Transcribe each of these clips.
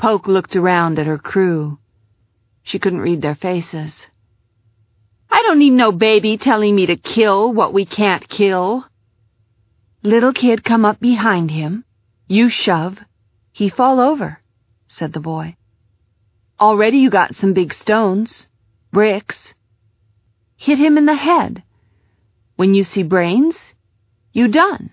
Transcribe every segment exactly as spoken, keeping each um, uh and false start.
Poke looked around at her crew. She couldn't read their faces. I don't need no baby telling me to kill what we can't kill. Little kid come up behind him. You shove. He fall over, said the boy. Already you got some big stones, bricks. Hit him in the head. When you see brains, you done.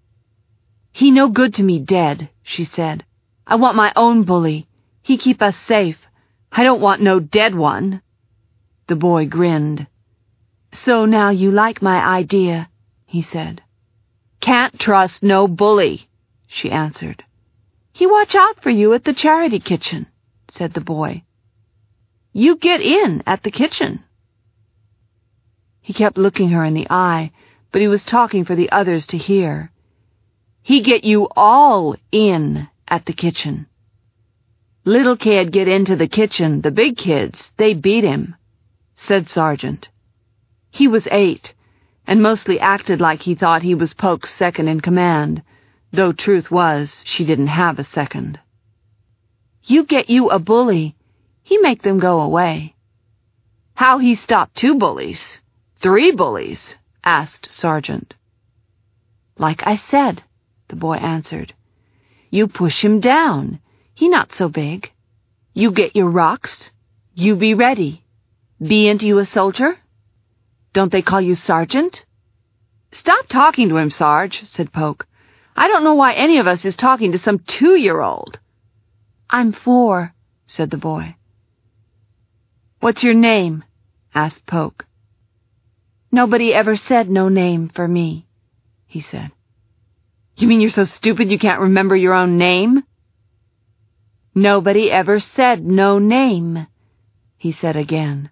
He no good to me dead, she said. I want my own bully. He keep us safe. I don't want no dead one. The boy grinned. So now you like my idea, he said. Can't trust no bully, she answered. He watch out for you at the charity kitchen, said the boy. You get in at the kitchen. He kept looking her in the eye, but he was talking for the others to hear. He get you all in at the kitchen. Little kid get into the kitchen, the big kids, they beat him, said Sergeant. He was eight, and mostly acted like he thought he was Poke's second in command, though truth was she didn't have a second. You get you a bully, he make them go away. How he stop two bullies, three bullies? Asked Sergeant. Like I said, the boy answered. You push him down. He not so big. You get your rocks. You be ready. Be into you a soldier? Don't they call you Sergeant? Stop talking to him, Sarge, said Poke. I don't know why any of us is talking to some two-year-old. I'm four, said the boy. What's your name? Asked Poke. Nobody ever said no name for me, he said. You mean you're so stupid you can't remember your own name? Nobody ever said no name, he said again.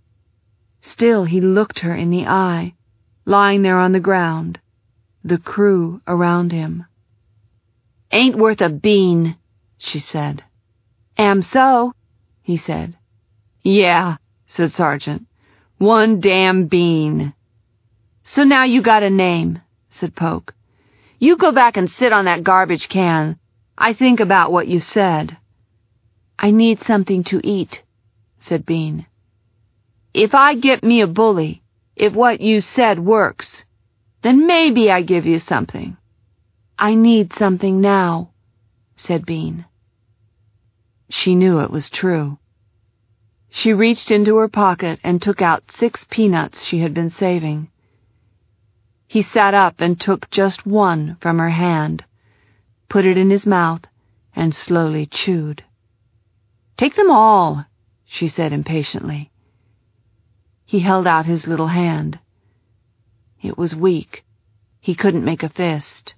Still he looked her in the eye, lying there on the ground, the crew around him. Ain't worth a bean, she said. Am so, he said. Yeah, said Sergeant. One damn bean. So now you got a name, said Poke. You go back and sit on that garbage can. I think about what you said. I need something to eat, said Bean. If I get me a bully, if what you said works, then maybe I give you something. I need something now, said Bean. She knew it was true. She reached into her pocket and took out six peanuts she had been saving. He sat up and took just one from her hand, put it in his mouth, and slowly chewed. Take them all, she said impatiently. He held out his little hand. It was weak. He couldn't make a fist.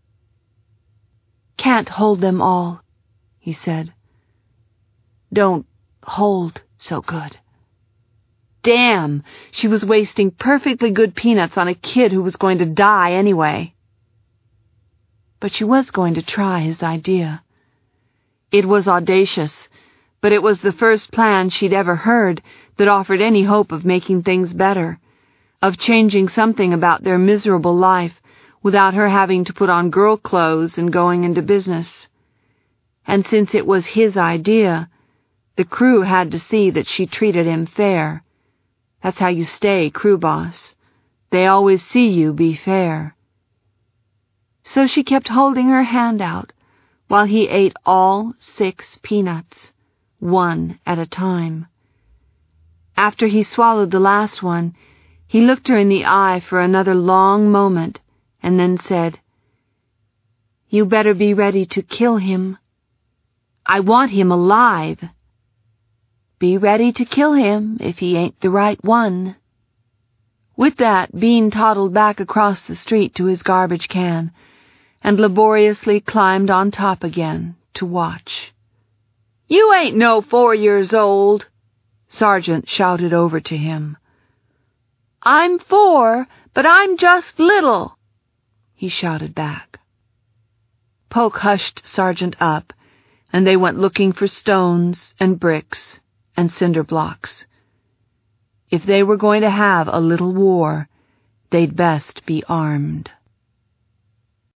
Can't hold them all, he said. Don't hold so good. Damn, she was wasting perfectly good peanuts on a kid who was going to die anyway. But she was going to try his idea. It was audacious, but it was the first plan she'd ever heard that offered any hope of making things better, of changing something about their miserable life without her having to put on girl clothes and going into business. And since it was his idea, the crew had to see that she treated him fair. That's how you stay crew boss. They always see you be fair. So she kept holding her hand out while he ate all six peanuts, one at a time. After he swallowed the last one, he looked her in the eye for another long moment and then said, You better be ready to kill him. I want him alive. Be ready to kill him if he ain't the right one. With that, Bean toddled back across the street to his garbage can and laboriously climbed on top again to watch. You ain't no four years old, Sergeant shouted over to him. I'm four, but I'm just little, he shouted back. Poke hushed Sergeant up, and they went looking for stones and bricks and cinder blocks. If they were going to have a little war, they'd best be armed.